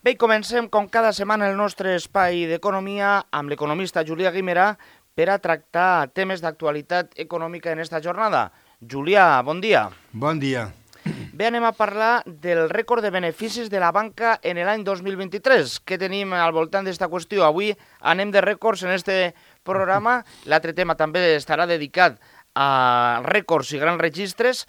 Bé, comencem com cada setmana el nostre espai d'economia amb l'economista Julià Guimerà per a tractar temes d'actualitat econòmica en esta jornada. Julià, bon dia. Bon dia. Bé, anem a parlar del rècord de beneficis de la banca en l'any 2023. Què tenim al voltant d'esta qüestió? Avui anem de rècords en este programa. L'altre tema també estarà dedicat a rècords i grans registres.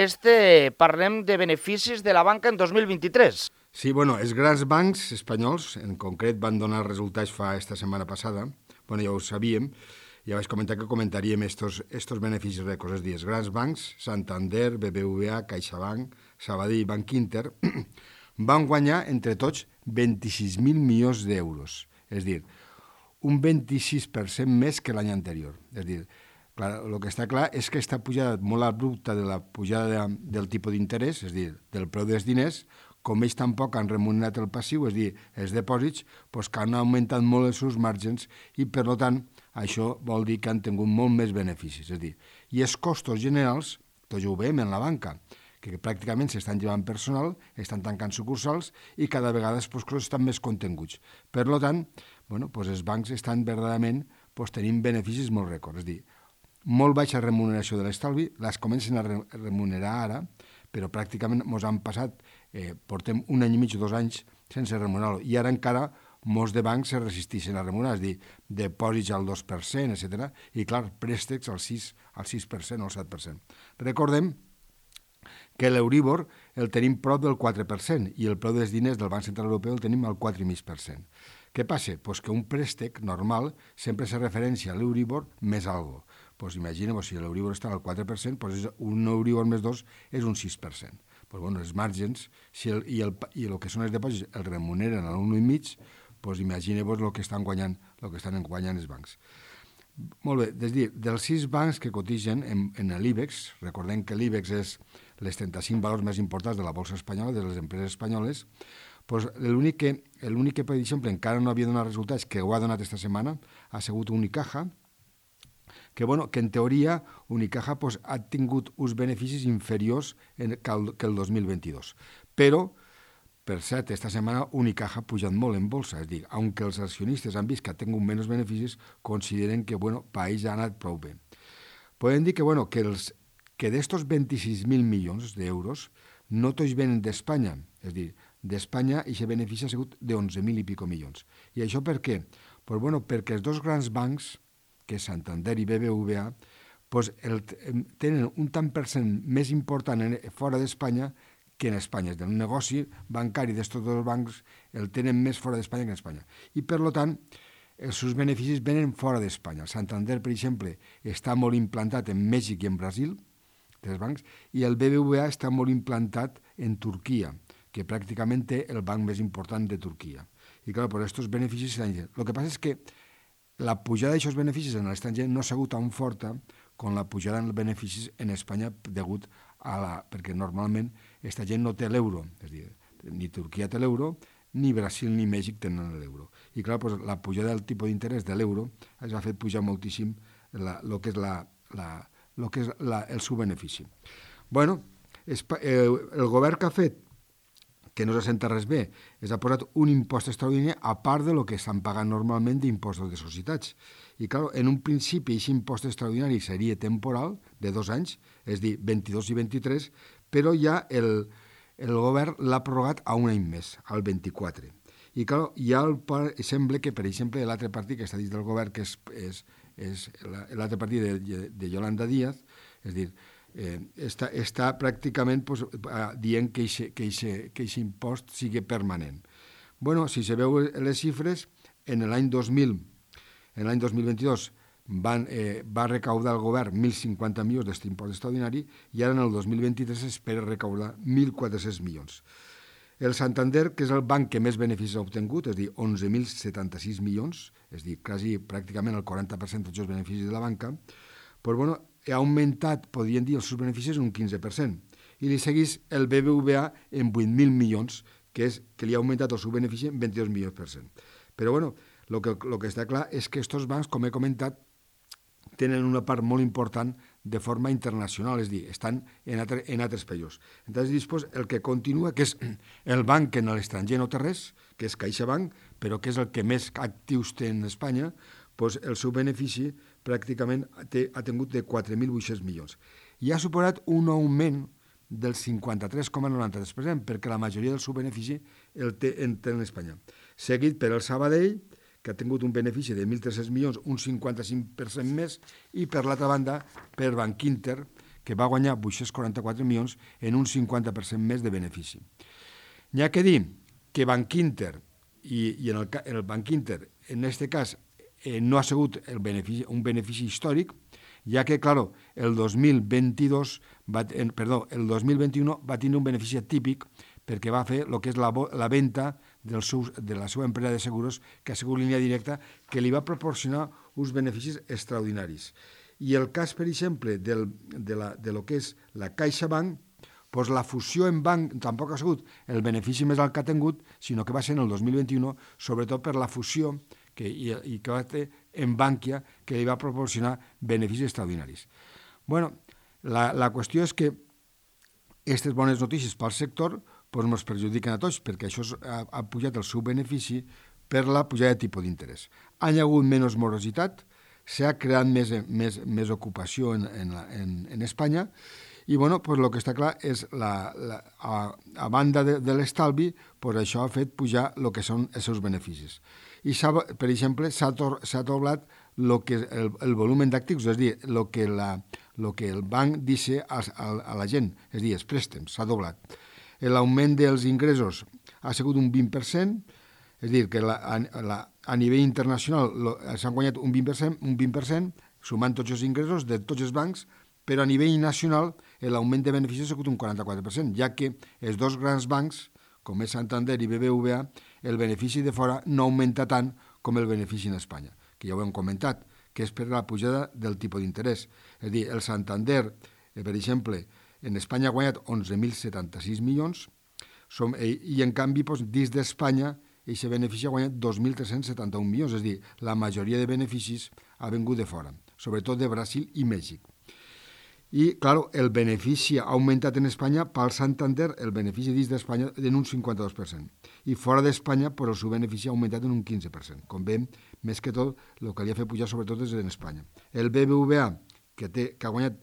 Parlem de beneficis de la banca en 2023. Sí, bueno, els grans bancs espanyols, en concret, van donar resultats esta setmana passada. Bueno, ja ho sabíem, ja vaig comentar que comentaríem estos beneficis rècords. És a dir, els grans bancs, Santander, BBVA, CaixaBank, Sabadell i Banc Inter, van guanyar entre tots 26.000 milions d'euros. És a dir, un 26% més que l'any anterior. És a dir, clar, el que està clar és que aquesta pujada molt abrupta de la pujada del tipus d'interès, és a dir, del preu dels diners, com ells tampoc han remunerat el passiu, és a dir, els dipòsits, doncs que han augmentat molt els seus marges i, per tant, això vol dir que han tingut molt més beneficis. És a dir, i els costos generals, tots ho veiem en la banca, que pràcticament s'estan llevant personal, estan tancant sucursals i cada vegada els costos estan més continguts. Per tant, els bancs estan verdaderament tenint beneficis molt rècords. És a dir, molt baixa remuneració de l'estalvi, les comencen a remunerar ara, però pràcticament ens han passat, portem un any i mig o 2 anys sense remunerar-lo, i ara encara molts de bancs se resisteixen a remunerar, és a dir, depòsits al 2%, etc. I clar, préstecs al 6% o al 7%. Recordem que l'Euríbor el tenim prop del 4% i el preu dels diners del Banc Central Europeu el tenim al 4,5%. Què passa? Pues que un préstec normal sempre se referència a l'Euríbor més algo. Pues imagina, si l'Euríbor està al 4%, pues un Euríbor més 2 és un 6%. Els margens i el que són els depòsits el remuneren a l'1,5%, doncs imagina-vos el que estan guanyant els bancs. Molt bé, és a dir, dels 6 bancs que cotitzen en l'IBEX, recordem que l'IBEX és les 35 valors més importants de la bolsa espanyola, de les empreses espanyoles, doncs l'únic que, per exemple, encara no havia donat resultats, que ho ha donat esta setmana, ha sigut Unicaja, que en teoria Unicaja ha tingut uns beneficis inferiors que el 2022. Però, per cert, esta setmana Unicaja ha pujat molt en bolsa, és a dir, aunque els accionistes han vist que ha tingut menys beneficis, consideren que, per ells ha anat prou bé. Podem dir que d'estos 26.000 milions d'euros no tots venen d'Espanya, és a dir, d'Espanya aquest benefici ha sigut de 11.000 i pico milions. I això per què? Perquè els dos grans bancs, que és Santander i BBVA, tenen un tant per cent més important fora d'Espanya que en Espanya. És a dir, el negoci bancari d'estos dos bancs el tenen més fora d'Espanya que en Espanya. I, per tant, els seus beneficis venen fora d'Espanya. El Santander, per exemple, està molt implantat en Mèxic i en Brasil, tres bancs, i el BBVA està molt implantat en Turquia, que pràcticament té el banc més important de Turquia. I, clar, aquests beneficis s'han dit. El que passa és que la pujada d'aquests beneficis en l'estranger no ha sigut tan forta com la pujada en els beneficis en Espanya perquè normalment aquesta gent no té l'euro, és a dir, ni Turquia té l'euro, ni Brasil ni Mèxic tenen l'euro. I clar, la pujada del tipus d'interès de l'euro ens ha fet pujar moltíssim el que és el seu benefici. El govern que ha fet, que no s'assenta res bé, ha posat un impost extraordinari a part de lo que estan pagant normalment d'impostos de societats. I, clar, en un principi, aquest impost extraordinari seria temporal, de 2 anys, és a dir, 22 i 23, però ja el govern l'ha prorrogat a un any més, al 24. I, clar, ja sembla que, per exemple, l'altre partit que està dins del govern, que és l'altre partit de Yolanda Díaz, és a dir, està pràcticament dient que aquest impost sigui permanent. Si se veu les xifres, en l'any 2022 va recaudar el govern 1.050 milions d'aquest impost extraordinari i ara en el 2023 s'espera recaudar 1.400 milions. El Santander, que és el banc que més beneficis ha obtingut, és a dir, 11.076 milions, és a dir, quasi pràcticament el 40% dels beneficis de la banca, ha augmentat, podríem dir, els seus beneficis un 15%. I li segueix el BBVA en 8.000 milions, que li ha augmentat el seu benefici en 22 milions per cent. Però, el que està clar és que aquests bancs, com he comentat, tenen una part molt important de forma internacional, és a dir, estan en altres països. Entonces, després, el que continua, que és el banc que en l'estranger no té res, que és CaixaBank, però que és el que més actius té en Espanya, doncs el seu benefici pràcticament ha tingut de 4.800 milions. I ha superat un augment del 53,93%, perquè la majoria del seu benefici el té en Espanya. Seguit per el Sabadell, que ha tingut un benefici de 1.300 milions, un 55% més, i per l'altra banda, per Bankinter, que va guanyar 844 milions en un 50% més de benefici. N'hi ha que dir que Bankinter, i en el Bankinter, en aquest cas, no ha sigut un benefici històric, ja que, claro, el 2021 va tenir un benefici atípic perquè va fer el que és la venda de la seva empresa de seguros, que ha sigut línia directa, que li va proporcionar uns beneficis extraordinaris. I el cas, per exemple, de lo que és la CaixaBank, doncs la fusió en banc tampoc ha sigut el benefici més alt que ha tingut, sinó que va ser en el 2021, sobretot per la fusió que va fer en Bankia, que li va proporcionar beneficis extraordinaris. Bueno, la qüestió és que aquestes bones notícies pel sector doncs ens perjudiquen a tots, perquè això ha pujat el seu benefici per la pujada de tipus d'interès. Ha hagut menys morositat, s'ha creat més ocupació en Espanya, i bueno, pues el que està clar és a banda de l'estalvi, pues això ha fet pujar el que són els seus beneficis. I, per exemple, s'ha doblat el volum d'actius, és a dir, el que el banc dice a la gent, és a dir, els préstecs, s'ha doblat. L'augment dels ingressos ha sigut un 20%, és a dir, que a nivell internacional s'han guanyat un 20%, sumant tots els ingressos de tots els bancs, però a nivell nacional l'augment de beneficis ha sigut un 44%, ja que els dos grans bancs, com és Santander i BBVA, el benefici de fora no augmenta tant com el benefici en Espanya, que ja ho hem comentat, que és per la pujada del tipus d'interès. És a dir, el Santander, per exemple, en Espanya ha guanyat 11.076 milions i, en canvi, dins d'Espanya, aquest benefici ha guanyat 2.371 milions, és a dir, la majoria de beneficis ha vingut de fora, sobretot de Brasil i Mèxic. I, clar, el benefici ha augmentat en Espanya, pel Santander, el benefici dins d'Espanya en un 52%. I fora d'Espanya, el seu benefici ha augmentat en un 15%. Com veiem, més que tot, el que li ha fet pujar sobretot és en Espanya. El BBVA, que ha guanyat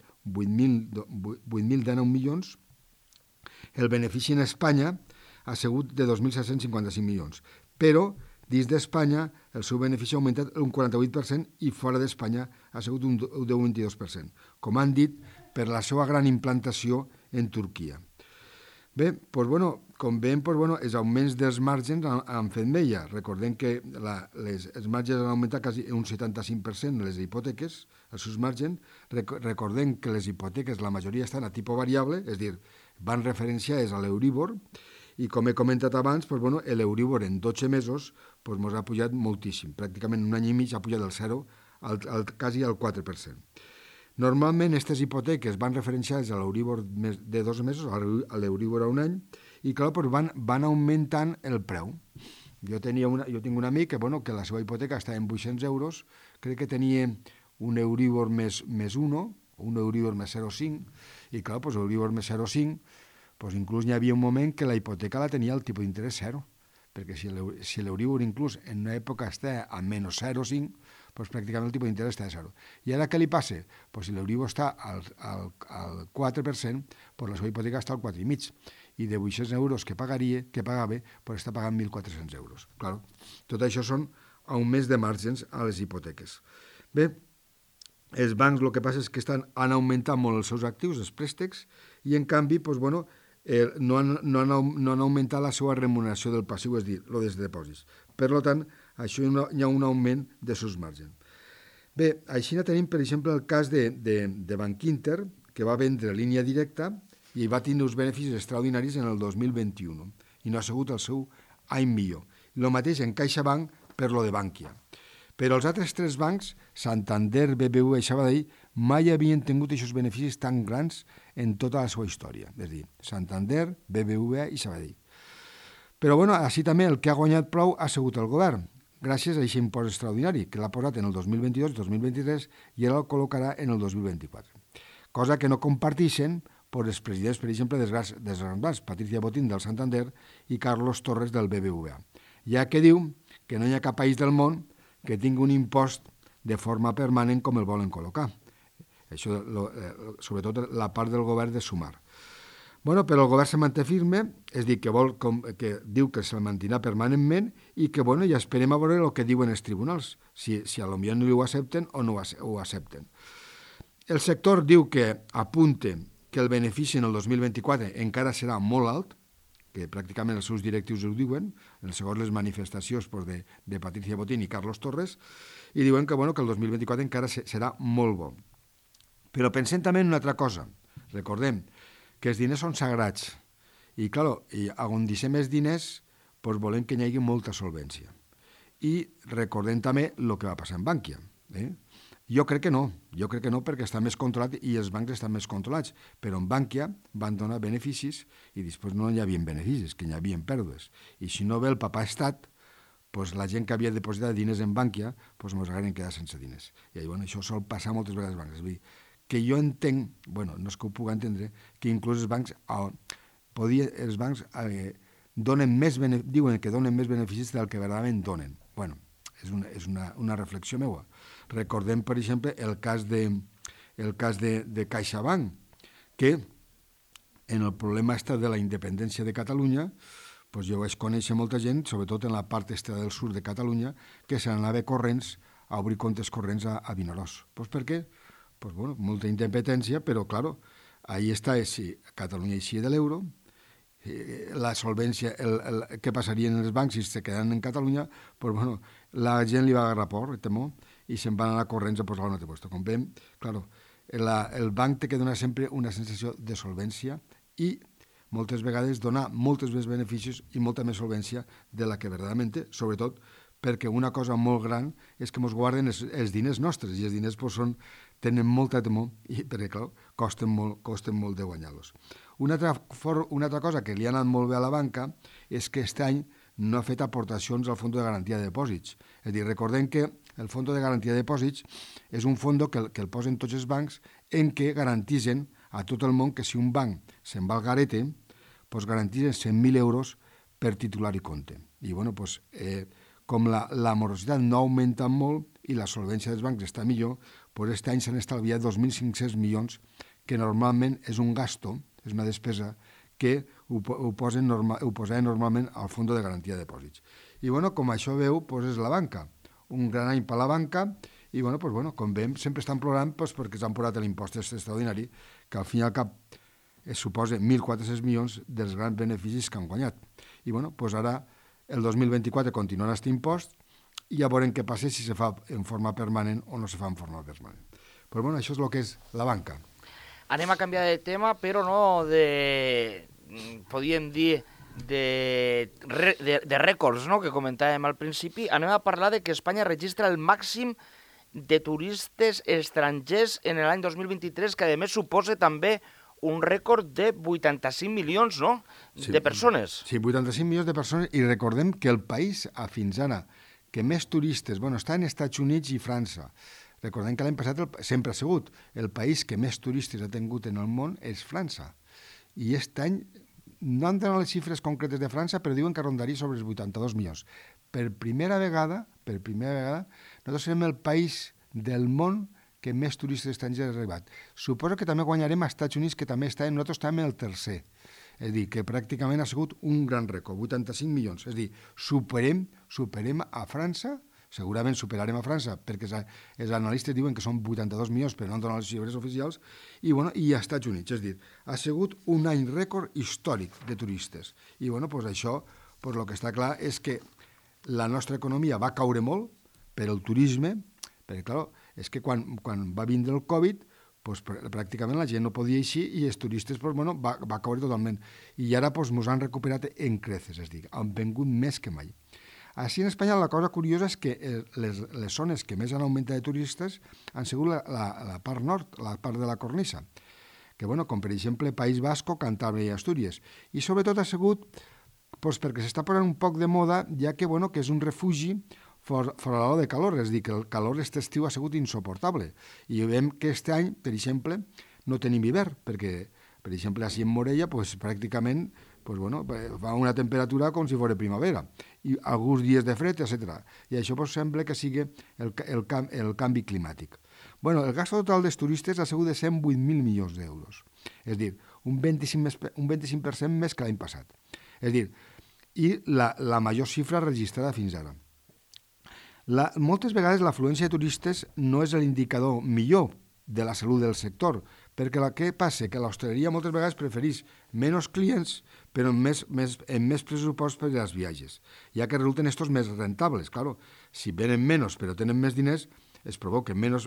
8.019 milions, el benefici en Espanya ha sigut de 2.755 milions. Però, dins d'Espanya, el seu benefici ha augmentat un 48% i fora d'Espanya ha sigut un 22%. Com han dit, per la seva gran implantació en Turquia. Bé, com veiem, els augments dels marges han fet mella. Recordem que els marges han augmentat quasi un 75% les hipoteques, els seus marges. Recordem que les hipoteques, la majoria estan a tipus variable, és a dir, van referenciades a l'Euríbor, i com he comentat abans, l'Euríbor en 12 mesos ens ha pujat moltíssim. Pràcticament un any i mig ha pujat del 0 quasi al 4%. Normalment, aquestes hipoteques van referenciades a l'Euríbor de 12 mesos, a l'Euríbor a un any, i clar, van augmentant el preu. Jo tinc un amic que la seva hipoteca estava en 800 euros, crec que tenia un Euríbor més 1, un Euríbor més 0,5, i clar, l'Euríbor més 0,5, inclús hi havia un moment que la hipoteca la tenia al tipus d'interès 0, perquè si l'Euríbor inclús en una època està a menys 0,5, pràcticament el tipus d'interès està a 0. I ara què li passa? Si l'Euríbor està al 4%, la seva hipoteca està al 4,5%, i de 800 euros que pagava, està pagant 1.400 euros. Clar, tot això són augments de marges a les hipoteques. Bé, els bancs el que passa és que han augmentat molt els seus actius, els préstecs, i en canvi, no han augmentat la seva remuneració del passiu, és a dir, el dels dipòsits. Per tant, això hi ha un augment de seus marges. Bé, així tenim, per exemple, el cas de Bankinter, que va vendre línia directa i va tenir uns beneficis extraordinaris en el 2021, i no ha sigut el seu any millor. El mateix en CaixaBank per lo de Bankia. Però els altres tres bancs, Santander, BBVA i Sabadell, mai havien tingut aquests beneficis tan grans en tota la seva història. És a dir, Santander, BBVA i Sabadell. Però, així també el que ha guanyat prou ha sigut el govern, gràcies a aquest impost extraordinari, que l'ha posat en el 2022-2023 i ara el col·locarà en el 2024. cosa que no comparteixen els presidents, per exemple, dels grans bancs, Patricia Botín del Santander i Carlos Torres del BBVA, ja que diu que no hi ha cap país del món que tingui un impost de forma permanent com el volen col·locar. Això, sobretot la part del govern de sumar. Bueno, però el govern se manté firme, és dir, que diu que se'l mantindrà permanentment i que, bueno, ja esperem a veure el que diuen els tribunals, si a lo millor no ho accepten o no ho accepten. El sector diu que apunta que el benefici en el 2024 encara serà molt alt, que pràcticament els seus directius ho diuen, segons les manifestacions de Patricia Botín i Carlos Torres, i diuen que, bueno, que el 2024 encara serà molt bo. Però pensem també en una altra cosa. Recordem que els diners són sagrats i, clar, on deixem els diners, doncs volem que hi hagi molta solvència. I recordem també el que va passar en Bankia. Jo crec que no perquè està més controlat i els bancs estan més controlats, però en Bankia van donar beneficis i després no hi havia beneficis, que hi havia pèrdues. I si no ve el papà estat, doncs la gent que havia depositat diners en Bankia ens hagueren quedat sense diners. I això sol passar moltes vegades als bancs. És a dir, que jo entenc, no és que ho pugui entendre, que inclús els bancs diuen que donen més beneficis del que verdaderament donen. És una reflexió meva. Recordem, per exemple, el cas de CaixaBank, que en el problema de la independència de Catalunya, jo vaig conèixer molta gent, sobretot en la part del sud de Catalunya, que se n'anava corrents a obrir comptes corrents a Vinaròs. Per què? Molta independència, però, clar, ahí està, si Catalunya eixia de l'euro, la solvència, què passaria en els bancs si se quedaran en Catalunya, la gent li va agarrar por, temor, i se'n van anar corrents a posar un altre lloc. Com veiem, clar, el banc té que donar sempre una sensació de solvència i moltes vegades donar molts més beneficis i molta més solvència de la que verdaderament té, sobretot perquè una cosa molt gran és que ens guarden els diners nostres i els diners tenen molta temor i perquè, clar, costen molt de guanyar-los. Una altra cosa que li ha anat molt bé a la banca és que aquest any no ha fet aportacions al Fons de Garantia de Depòsits. És a dir, recordem que el Fons de Garantia de Depòsits és un fons que el posen tots els bancs en què garantitzen a tot el món que si un banc se'n va al garete, doncs garantitzen 100.000 euros per titular i compte. I, com la morositat no ha augmentat molt i la solvència dels bancs està millor, doncs aquest any s'han estalviat 2.500 milions, que normalment és un gasto, és una despesa, que ho posaven normalment al Fons de Garantia de Depòsits. I, com això veu, és la banca. Un gran any per la banca i, com veiem, sempre estan plorant perquè s'han posat l'impost extraordinari, que al fin i al cap suposa 1.400 milions dels grans beneficis que han guanyat. I, ara el 2024 continuarà aquest impost i ja veurem què passa si se fa en forma permanent o no se fa en forma permanent. Però això és el que és la banca. Anem a canviar de tema, però no podríem dir de rècords, no?, que comentàvem al principi. Anem a parlar de que Espanya registra el màxim de turistes estrangers en l'any 2023, que a més suposa també un rècord de 85 milions, no?, de persones. Sí, 85 milions de persones, i recordem que el país, fins ara, que més turistes, està en Estats Units i França. Recordem que l'any passat sempre ha sigut el país que més turistes ha tingut en el món és França. I aquest any no han donat les xifres concretes de França, però diuen que rondaria sobre els 82 milions. Per primera vegada, nosaltres serem el país del món que més turistes estrangers ha arribat. Suposo que també guanyarem als Estats Units, que també nosaltres estem en el tercer. És a dir, que pràcticament ha sigut un gran rècord, 85 milions. És a dir, superem a França, segurament superarem a França, perquè els analistes diuen que són 82 milions, però no han donat les xifres oficials, i als Estats Units. És a dir, ha sigut un any rècord històric de turistes. I això, el que està clar és que la nostra economia va caure molt per el turisme, perquè, clar, és que quan va vindre el Covid, pràcticament la gent no podia eixir i els turistes va caure totalment. I ara ens han recuperat en creces, és a dir, han vengut més que mai. Així en Espanya la cosa curiosa és que les zones que més han augmentat de turistes han sigut la part nord, la part de la cornisa, que, com per exemple País Basco, Cantàbria i Astúries. I sobretot ha sigut perquè s'està posant un poc de moda, ja que és un refugi fora l'hora de calor, és a dir, que el calor aquest estiu ha sigut insuportable. I veiem que aquest any, per exemple, no tenim hivern, perquè, per exemple, així en Morella, pues, pràcticament fa una temperatura com si fos primavera, i alguns dies de fred, etc. I això sembla que sigui el canvi climàtic. El gast total dels turistes ha sigut de 108.000 milions d'euros, és a dir, un 25% més que l'any passat. És a dir, i la major xifra registrada fins ara. Moltes vegades l'afluència de turistes no és l'indicador millor de la salut del sector, perquè què passa? Que l'hostaleria moltes vegades prefereix menys clients, però amb més pressupost per als viatges, ja que resulten estos més rentables. Claro, si venen menys però tenen més diners, es provoca menys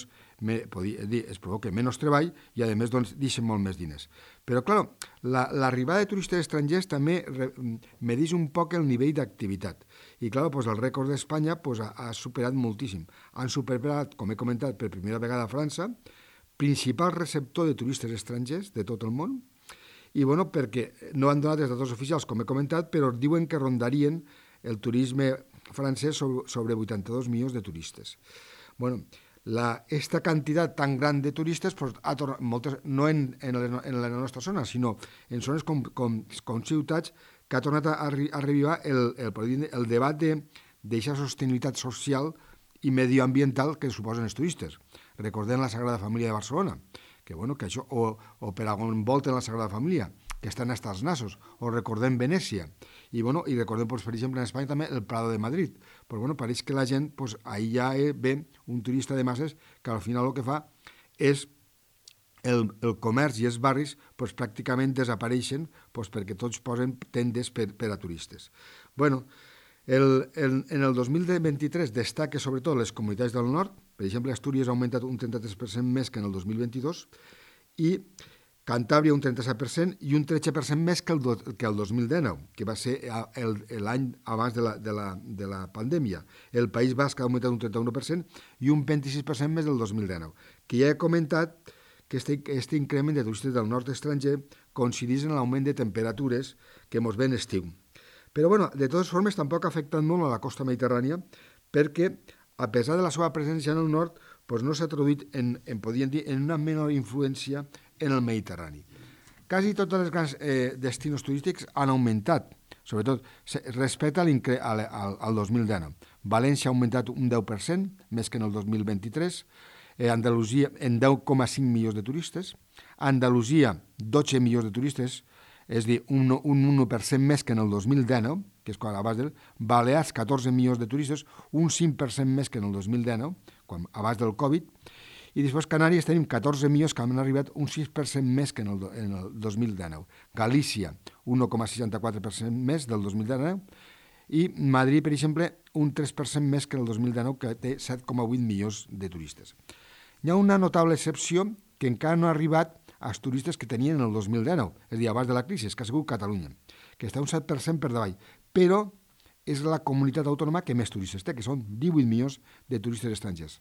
treball i, a més, deixen molt més diners. Però, clar, l'arribada de turistes estrangers també medeix un poc el nivell d'activitat. I, clar, el rècord d'Espanya ha superat moltíssim. Han superat, com he comentat, per primera vegada a França, principal receptor de turistes estrangers de tot el món, i, perquè no han donat els datos oficials, com he comentat, però diuen que rondarien el turisme francès sobre 82 milions de turistes. Esta quantitat tan gran de turistes ha tornat, no en la nostra zona, sinó en zones com ciutats, que ha tornat a revivar el debat d'aquesta sostenibilitat social i medioambiental que suposen els turistes. Recordem la Sagrada Família de Barcelona, que això, o per on volten la Sagrada Família, que estan hasta els nassos, o recordem Venècia, i recordem, per exemple, en Espanya també el Prado de Madrid. Pareix que la gent, ahí ja ve un turista de masses que al final el que fa és el comerç i els barris pràcticament desapareixen perquè tots posen tendes per a turistes. En el 2023 destaca sobretot les comunitats del nord. Per exemple, Astúries ha augmentat un 33% més que en el 2022 i Cantàbria un 37% i un 13% més que el 2019, que va ser l'any abans de la pandèmia. El País Basc ha augmentat un 31% i un 26% més del 2019, que ja he comentat que aquest increment de turistes del nord estranger coincideix en l'augment de temperatures que ens ven estiu. Però, de totes formes, tampoc ha afectat molt a la costa mediterrània perquè, a pesar de la seva presència en el nord, no s'ha traduït en una menor influència en el Mediterrani. Quasi tots els grans destinos turístics han augmentat, sobretot respecte al 2019. València ha augmentat un 10%, més que en el 2023, Andalusia en 10,5 milions de turistes, Andalusia 12 milions de turistes, és a dir, un 1% més que en el 2019, que és quan abans Balears 14 milions de turistes, un 5% més que en el 2019, abans del Covid, i després Canàries tenim 14 milions que han arribat un 6% més que en el 2019. Galícia, 1,64% més del 2019, i Madrid, per exemple, un 3% més que en el 2019, que té 7,8 milions de turistes. Hi ha una notable excepció que encara no ha arribat als turistes que tenien en el 2019, és a dir, abans de la crisi, que ha sigut Catalunya, que està un 7% per davall, però és la comunitat autònoma que més turistes té, que són 18 milions de turistes estrangers.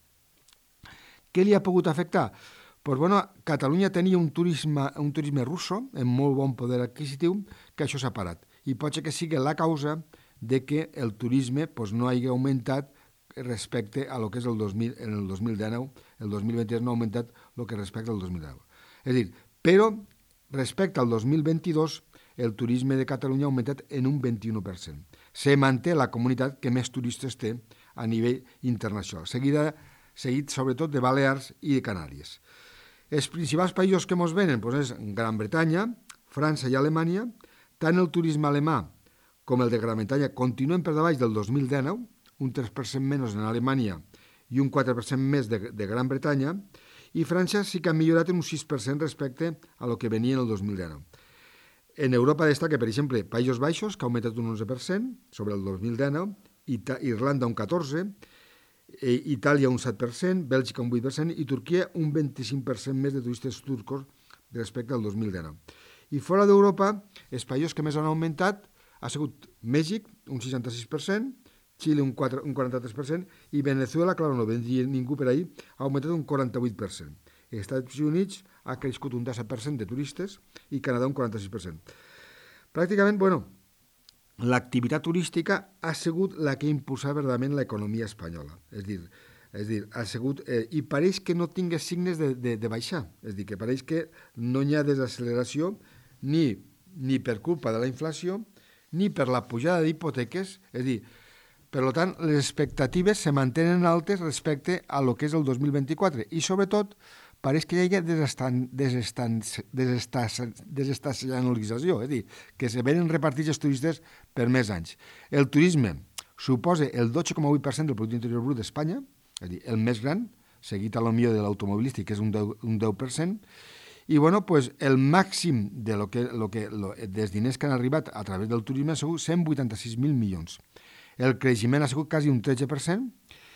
Què li ha pogut afectar? Catalunya tenia un turisme russo amb molt bon poder adquisitiu, que això s'ha parat. I pot ser que sigui la causa de que el turisme no hagi augmentat respecte a lo que és en el 2019. El 2023 no ha augmentat el que respecte al 2019. És a dir, però respecte al 2022, el turisme de Catalunya ha augmentat en un 21%. Se manté la comunitat que més turistes té a nivell internacional, seguit sobretot de Balears i de Canàries. Els principals països que ens venen és Gran Bretanya, França i Alemanya. Tant el turisme alemà com el de Gran Bretanya continuen per davall del 2019, un 3% menys en Alemanya i un 4% més de Gran Bretanya, i França sí que ha millorat en un 6% respecte a lo que venia en el 2019. En Europa destaca, per exemple, Països Baixos, que ha augmentat un 11% sobre el 2019, Irlanda un 14%, Itàlia un 7%, Bèlgica un 8% i Turquia un 25% més de turistes turcos respecte al 2019. I fora d'Europa, els països que més han augmentat ha sigut Mèxic, un 66%, Xile un 43% i Venezuela, clar, no vendria ningú per ahir, ha augmentat un 48%. Els Estats Units ha crescut un 17% de turistes i Canadà un 46%. Pràcticament, l'activitat turística ha sigut la que ha impulsat verdaderament l'economia espanyola. És a dir, És a dir, ha sigut... I pareix que no tingui signes de baixar. És a dir, que pareix que no hi ha desacceleració ni per culpa de la inflació, ni per la pujada d'hipoteques. És a dir, per tant, les expectatives se mantenen altes respecte a lo que és el 2024. I, sobretot, pareix que hi ha desestacionalització, és a dir, que se venen repartits els turistes per més anys. El turisme suposa el 12,8% del Producte Interior Brut d'Espanya, és a dir, el més gran, seguit a lo millor de l'automobilístic, que és un 10%, i bueno, pues, el màxim dels diners que han arribat a través del turisme ha sigut 186.000 milions. El creixement ha sigut quasi un 13%,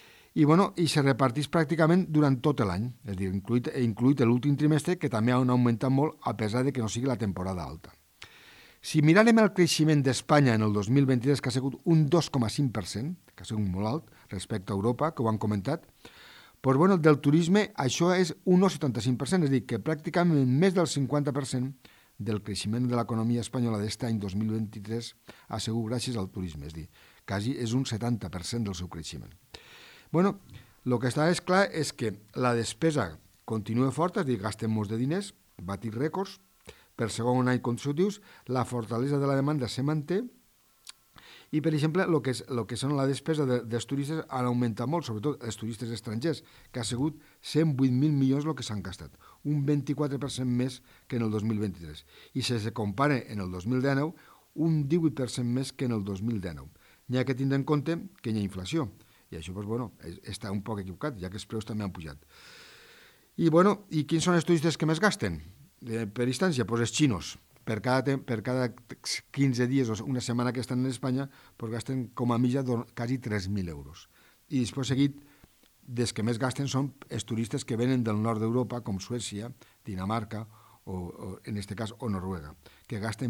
i se reparteix pràcticament durant tot l'any, és a dir, incluït l'últim trimestre, que també han augmentat molt, a pesar de que no sigui la temporada alta. Si mirarem el creixement d'Espanya en el 2023, que ha sigut un 2,5%, que ha sigut molt alt respecte a Europa, que ho han comentat, doncs, bueno, del turisme això és un 1,75%, és a dir, que pràcticament més del 50% del creixement de l'economia espanyola d'aquest any 2023 ha sigut gràcies al turisme, és a dir, quasi és un 70% del seu creixement. Bueno, el que està clar és que la despesa continua forta, és a dir, gastem molts de diners, batit rècords, per segon any consecutius, la fortalesa de la demanda se manté i, per exemple, el que són la despesa dels turistes han augmentat molt, sobretot els turistes estrangers, que ha sigut 108.000 milions el que s'han gastat, un 24% més que en el 2023. I si se compara en el 2019, un 18% més que en el 2019. N'hi ha que tindre en compte que hi ha inflació, i això doncs, bueno, està un poc equivocat, ja que els preus també han pujat. I, bueno, i quins són els turistes que més gasten? Per instància, doncs els xinos. Per cada 15 dies o una setmana que estan en Espanya, doncs gasten com a mitja quasi 3.000 euros. I després seguit, dels que més gasten són els turistes que venen del nord d'Europa, com Suècia, Dinamarca, o en aquest cas, o Noruega, que gasten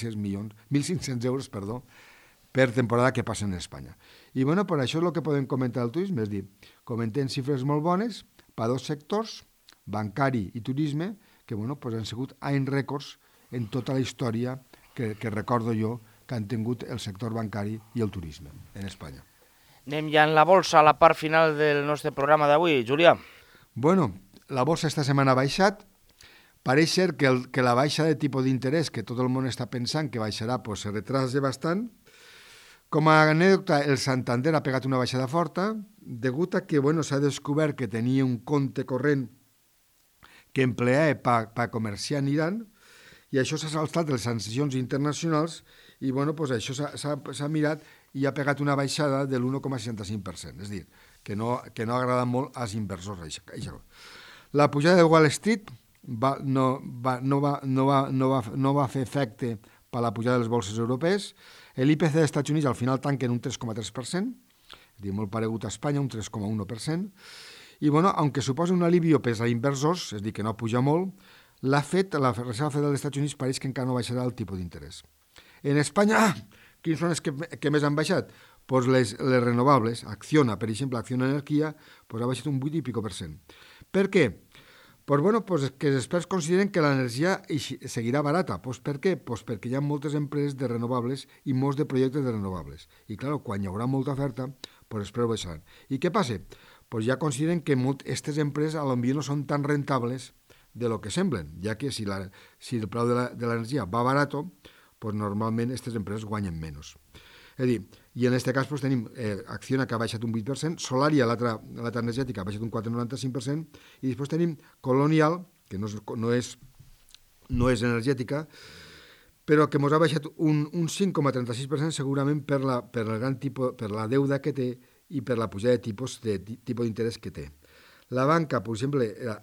1.500 euros per temporada que passen a Espanya. I, bueno, per això és el que podem comentar del turisme, és dir, comentem xifres molt bones per dos sectors, bancari i turisme, que bueno, pues han sigut anys rècords en tota la història que recordo jo que han tingut el sector bancari i el turisme en Espanya. Anem ja en la bolsa, a la part final del nostre programa d'avui. Julià. Bueno, la bolsa esta setmana ha baixat. Pareix ser que la baixa de tipus d'interès, que tot el món està pensant que baixarà, pues se retrasa bastant. Com a anècdota, el Santander ha pegat una baixada forta, degut a que bueno, s'ha descobert que tenia un compte corrent que empleava per comerciar en Iran, i això s'ha saltat les sancions internacionals, i bueno, pues això s'ha mirat i ha pegat una baixada de l'1,65%, és a dir, que no ha agradat molt als inversors. Això. La pujada de Wall Street no va fer efecte per la pujada de les bolses europees. L'IPC dels Estats Units al final tanca en un 3,3%, és a dir, molt paregut a Espanya, un 3,1%, i, bueno, aunque suposa un alivio per als inversors, és a dir, que no puja molt, la Reserva Federal dels Estats Units pareix que encara no baixarà el tipus d'interès. En Espanya, quins són els que més han baixat? Pues les renovables. Acciona, per exemple, Acciona Energia, pues ha baixat un 8,5%. Per què? Pues, bueno, pues que els experts consideren que l'energia seguirà barata. Pues per què? Pues perquè hi ha moltes empreses de renovables i molts de projectes de renovables. I, clar, quan hi haurà molta oferta, pues els preus baixaran. I què passa? Pues ja consideren que aquestes empreses potser no són tan rentables de lo que semblen, ja que si el preu de l'energia va barato, pues normalment aquestes empreses guanyen menys. És a dir, i en aquest cas pues, tenim Acciona, que ha baixat un 8%, Solaria, l'altra energètica, ha baixat un 4,95%, i després tenim Colonial, que no és energètica, però que ens ha baixat un 5,36% segurament per la deuda que té i per la pujada de tipus d'interès que té. La banca, per exemple,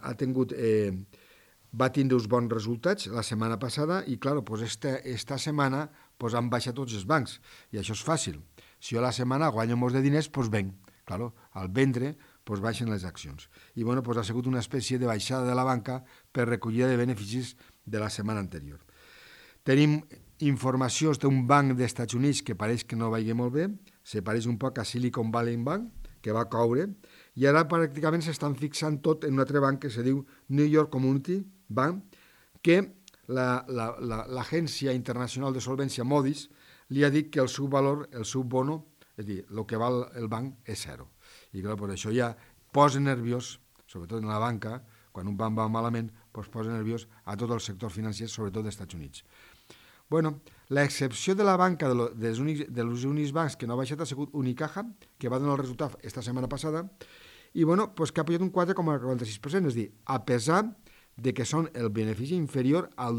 va tindre uns bons resultats la setmana passada i, clar, pues esta setmana pues han baixat tots els bancs i això és fàcil. Si jo la setmana guanyo molts de diners, pues venc. Claro, al vendre pues baixen les accions. I bueno, pues ha sigut una espècie de baixada de la banca per recollida de beneficis de la setmana anterior. Tenim informacions d'un banc dels Estats Units que pareix que no vagi molt bé, se pareix un poc a Silicon Valley Bank, que va caure, i ara pràcticament s'estan fixant tot en un altre banc que se diu New York Community Bank, que l'agència internacional de solvència Moody's li ha dit que el seu valor, el seu bono, és a dir, el que val el banc és zero. I clar, per això ja posa nerviós, sobretot en la banca, quan un banc va malament, doncs posa nerviós a tot el sector financer, sobretot dels Estats Units. Bueno, l'excepció de la banca dels únics bancs que no ha baixat ha sigut Unicaja, que va donar el resultat esta setmana passada, i bueno, pues que ha pujat un 4,46%, és a dir, a pesar de que són el benefici inferior al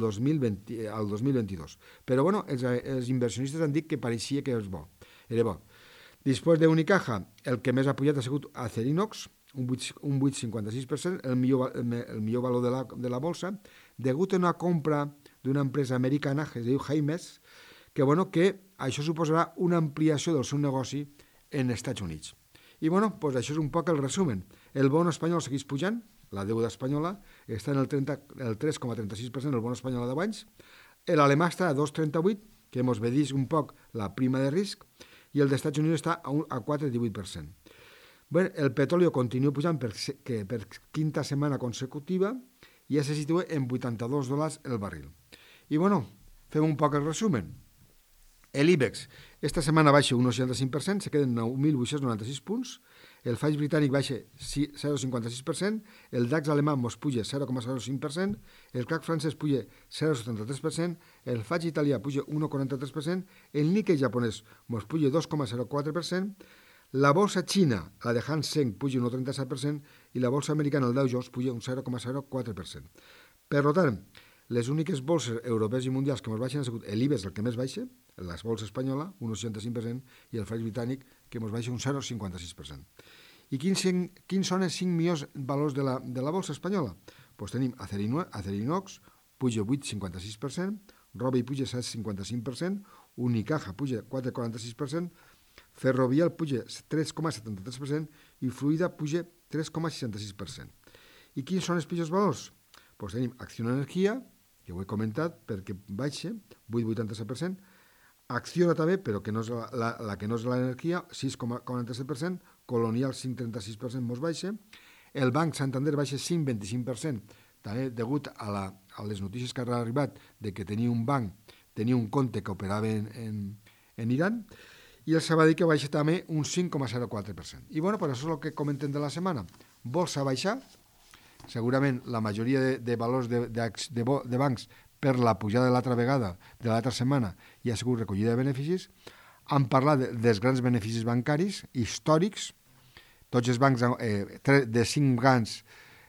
2022. Però bueno, els inversionistes han dit que pareixia que era bo. Després d'Unicaja, el que més ha pujat ha sigut Acerinox, un 8,56%, el millor valor de la bolsa, degut a una compra d'una empresa americana que es diu Haymes, que això suposarà una ampliació del seu negoci en els Estats Units. I doncs això és un poc el resumen. El bon espanyol segueix pujant, la deuda espanyola està en el 3,36%, el bon espanyol a 10 anys, l'alemà està a 2,38%, que ens vedís un poc la prima de risc, i el dels Estats Units està a 4,18%. Bé, el petroli continua pujant per quinta setmana consecutiva i ja se situa en $82 el barril. I fem un poc el resumen. L'IBEX esta setmana baixa un 1,65%, se queden 9.896 punts, el FTSE britànic baixa 0,56%, el DAX alemà mos puja 0,05%, el CAC francès puja 0,73%, el FTSE italià puja 1,43%, el Nikkei japonès mos puja 2,04%, la bolsa xina, la de Hang Seng, puja un 1,37% i la bolsa americana, el Dow Jones, puja un 0,04%. Per tant, les úniques bolses europees i mundials que més baixen han sigut l'IBEX, el que més baixa, la bolsa espanyola, un 1,65%, i el FTSE britànic, que ens baixa un 0,56%. I quins són els 5 millors valors de la bolsa espanyola? Doncs tenim Acerinox, puja 8,56%, Robi puja 7,55%, Unicaja puja 4,46%, Ferrovial puja 3,73% i Fluida puja 3,66%. I quins són els pitjors valors? Doncs tenim Acciona Energia, que ho he comentat, perquè baixa 8,87%, Acciona també, però que no és la que no és l'energia, 6,47%, Colonial 5,36% mos baixa, el Banc Santander baixa 5,25%, també degut a les notícies que han arribat de que tenia un compte que operava en Iran, i el Sabadell que baixa també un 5,04%. I per això és el que comentem de la setmana. Bolsa baixa, segurament la majoria de valors de bancs per la pujada de l'altra vegada, de l'altra setmana, hi ha sigut recollida de beneficis. Han parlat dels grans beneficis bancaris històrics. Tots els bancs, de 5 bancs,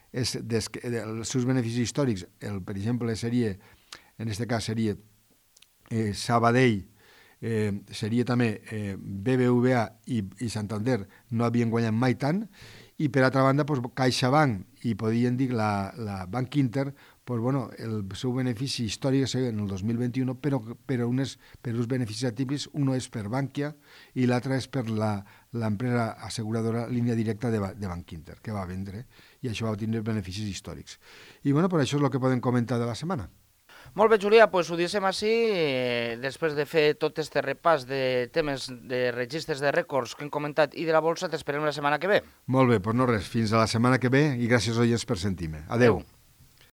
els seus beneficis històrics, per exemple, en aquest cas seria Sabadell, seria també BBVA i Santander, no havien guanyat mai tant, i per altra banda CaixaBank i podríem dir la Banc Inter, el seu benefici històric és en el 2021, però per uns beneficis atípics, un és per Bankia i l'altre és per l'empresa asseguradora Línia Directa de Banc Inter, que va vendre, i això va tindre beneficis històrics. I per això és el que podem comentar de la setmana. Molt bé, Julià, doncs ho deixem així. Després de fer tot este repàs de temes de registres de rècords que hem comentat i de la bolsa, t'esperem la setmana que ve. Molt bé, doncs no res, fins a la setmana que ve i gràcies, oients, per sentir-me. Adeu.